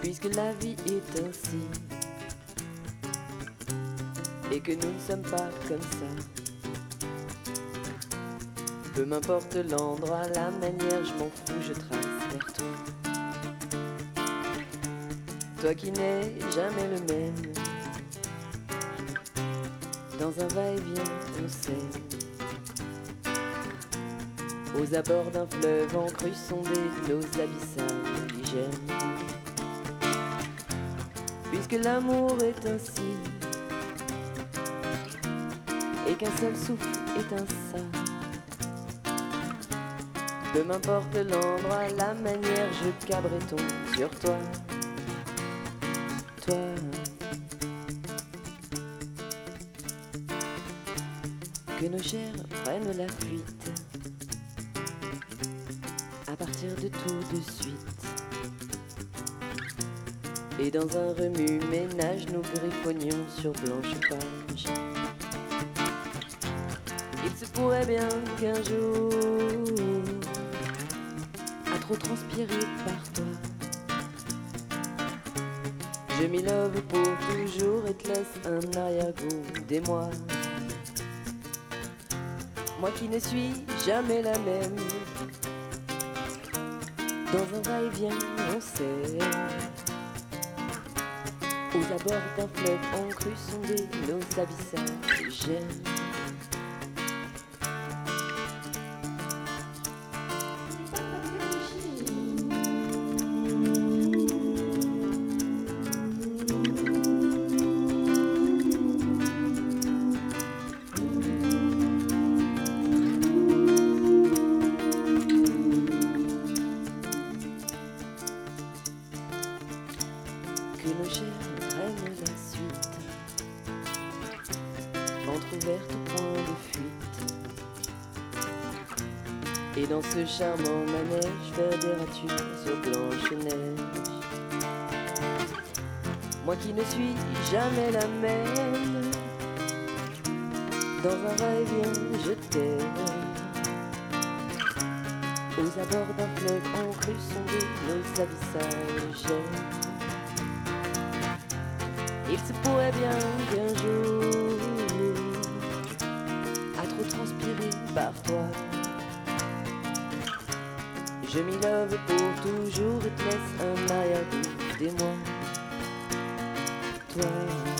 puisque la vie est ainsi, et que nous ne sommes pas comme ça. Peu m'importe l'endroit, la manière, je m'en fous, je trace vers toi. Toi qui n'es jamais le même, dans un va-et-vient on s'aime. Aux abords d'un fleuve en crue sondé, nos abyssales hygiènes. Puisque l'amour est ainsi, et qu'un seul souffle est un ça. Peu m'importe l'endroit, la manière, je cabreton sur toi. Toi. Que nos chairs prennent la fuite, à partir de tout de suite. Et dans un remue-ménage, nous griffonnions sur blanche page. Il se pourrait bien qu'un jour, à trop transpirer par toi, je m'y love pour toujours et te laisse un arrière-goût des mois. Moi qui ne suis jamais la même, dans un va-et-vient on sait. Aux abords d'un fleuve en crue sondé, nos abyssales gênes. Que nos chairs prennent la suite, entr'ouvertes au point de fuite. Et dans ce charmant manège, faire des ratures sur blanche neige. Moi qui ne suis jamais la même, dans un va-et-vient je t'aime. Aux abords d'un fleuve en crue sondé, nos abyssales gênes. Il se pourrait bien qu'un jour, à trop transpirer par toi, je m'y love pour toujours et te laisse un arrière-goût des mois. Toi.